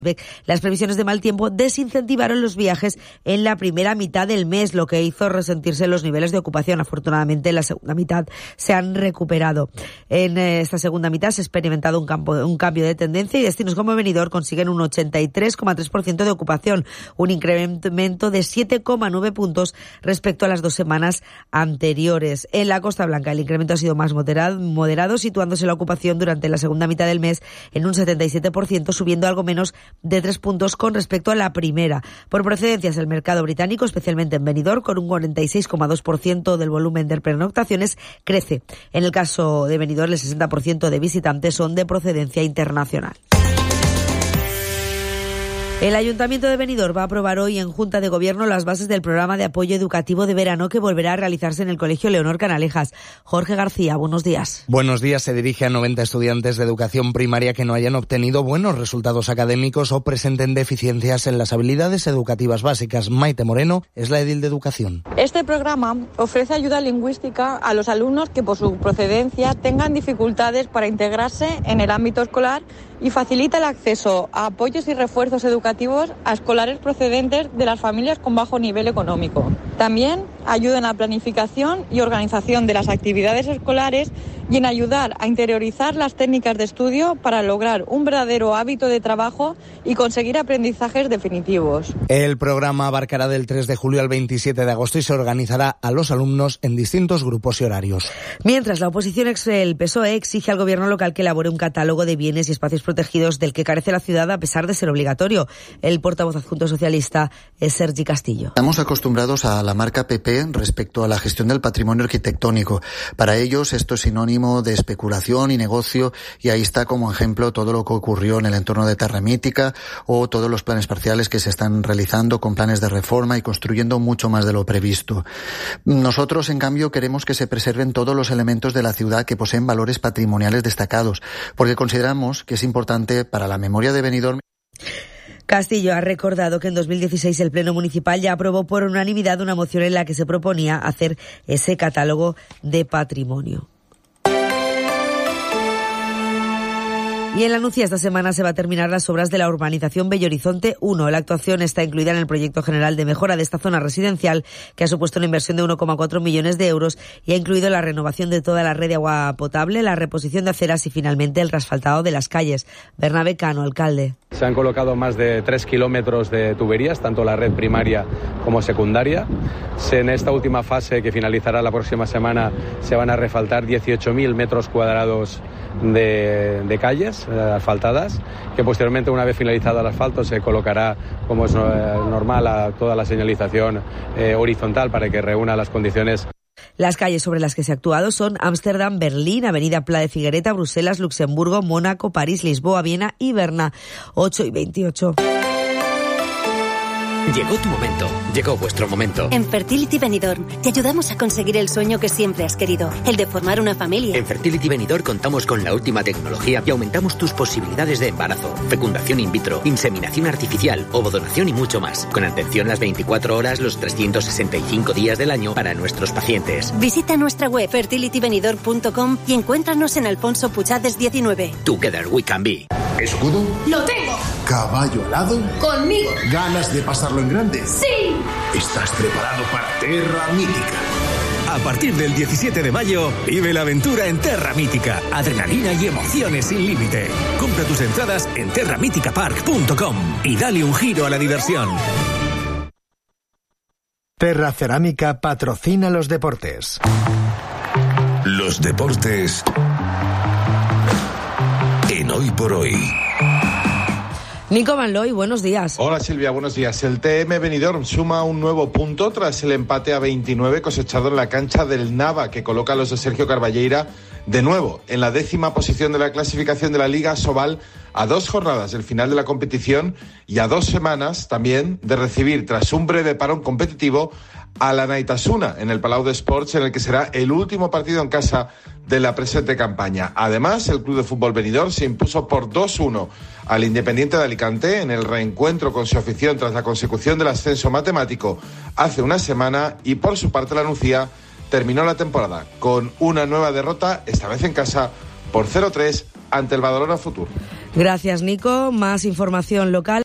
Las previsiones de mal tiempo desincentivaron los viajes en la primera mitad del mes, lo que hizo resentirse los niveles de ocupación. Afortunadamente, en la segunda mitad se han recuperado. En esta segunda mitad se ha experimentado un cambio de tendencia y destinos como Benidorm consiguen un 83,3% de ocupación, un incremento de 7,9 puntos respecto a las 2 semanas anteriores. En la Costa Blanca el incremento ha sido más moderado, situándose la ocupación durante la segunda mitad del mes en un 77%, subiendo algo menos de 3 puntos con respecto a la primera. Por procedencias, el mercado británico, especialmente en Benidorm, con un 46,2% del volumen de pernoctaciones, crece. En el caso de Benidorm, el 60% de visitantes son de procedencia internacional. El Ayuntamiento de Benidorm va a aprobar hoy en Junta de Gobierno las bases del programa de apoyo educativo de verano que volverá a realizarse en el Colegio Leonor Canalejas. Jorge García, buenos días. Buenos días. Se dirige a 90 estudiantes de educación primaria que no hayan obtenido buenos resultados académicos o presenten deficiencias en las habilidades educativas básicas. Maite Moreno es la edil de Educación. Este programa ofrece ayuda lingüística a los alumnos que por su procedencia tengan dificultades para integrarse en el ámbito escolar y facilita el acceso a apoyos y refuerzos educativos a escolares procedentes de las familias con bajo nivel económico. También ayuda en la planificación y organización de las actividades escolares y en ayudar a interiorizar las técnicas de estudio para lograr un verdadero hábito de trabajo y conseguir aprendizajes definitivos. El programa abarcará del 3 de julio al 27 de agosto y se organizará a los alumnos en distintos grupos y horarios. Mientras, la oposición el PSOE exige al gobierno local que elabore un catálogo de bienes y espacios protegidos del que carece la ciudad a pesar de ser obligatorio. El portavoz adjunto socialista es Sergi Castillo. Estamos acostumbrados a la marca PP respecto a la gestión del patrimonio arquitectónico. Para ellos esto es sinónimo de especulación y negocio, y ahí está como ejemplo todo lo que ocurrió en el entorno de Terra Mítica o todos los planes parciales que se están realizando con planes de reforma y construyendo mucho más de lo previsto. Nosotros, en cambio, queremos que se preserven todos los elementos de la ciudad que poseen valores patrimoniales destacados, porque consideramos que es importante para la memoria de Benidorm. Castillo ha recordado que en 2016 el Pleno Municipal ya aprobó por unanimidad una moción en la que se proponía hacer ese catálogo de patrimonio. Y en la Nucía esta semana se va a terminar las obras de la urbanización Bello Horizonte 1. La actuación está incluida en el proyecto general de mejora de esta zona residencial, que ha supuesto una inversión de 1,4 millones de euros y ha incluido la renovación de toda la red de agua potable, la reposición de aceras y finalmente el reasfaltado de las calles. Bernabé Cano, alcalde. Se han colocado más de 3 kilómetros de tuberías, tanto la red primaria como secundaria. En esta última fase, que finalizará la próxima semana, se van a refaltar 18.000 metros cuadrados de calles asfaltadas, que posteriormente, una vez finalizado el asfalto, se colocará, como es normal, a toda la señalización horizontal para que reúna las condiciones. Las calles sobre las que se ha actuado son Ámsterdam, Berlín, Avenida Pla de Figuereta, Bruselas, Luxemburgo, Mónaco, París, Lisboa, Viena y Berna. 8:28. Llegó tu momento, llegó vuestro momento. En Fertility Benidorm te ayudamos a conseguir el sueño que siempre has querido, el de formar una familia. En Fertility Benidorm contamos con la última tecnología y aumentamos tus posibilidades de embarazo, fecundación in vitro, inseminación artificial, ovodonación y mucho más. Con atención las 24 horas, los 365 días del año para nuestros pacientes. Visita nuestra web fertilitybenidorm.com y encuéntranos en Alfonso Puchades 19. Together we can be. ¿Escudo? ¡Lo tengo! ¿Caballo alado? ¡Conmigo! ¿Ganas de pasarlo en grande? ¡Sí! ¿Estás preparado para Terra Mítica? A partir del 17 de mayo, vive la aventura en Terra Mítica. Adrenalina y emociones sin límite. Compra tus entradas en terramiticapark.com y dale un giro a la diversión. Terra Cerámica patrocina los deportes. Los deportes en Hoy por Hoy. Nico Manloy, buenos días. Hola Silvia, buenos días. El TM Benidorm suma un nuevo punto tras el empate a 29 cosechado en la cancha del Nava, que coloca a los de Sergio Carballeira de nuevo en la 10ª posición de la clasificación de la Liga Sobal, a 2 jornadas del final de la competición y a 2 semanas también de recibir, tras un breve parón competitivo, a la Naitasuna en el Palau de Sports, en el que será el último partido en casa de la presente campaña. Además, el Club de Fútbol Benidorm se impuso por 2-1 al Independiente de Alicante en el reencuentro con su afición tras la consecución del ascenso matemático hace una semana, y por su parte la Nucía terminó la temporada con una nueva derrota, esta vez en casa, por 0-3 ante el Badalona Futur. Gracias, Nico. Más información local.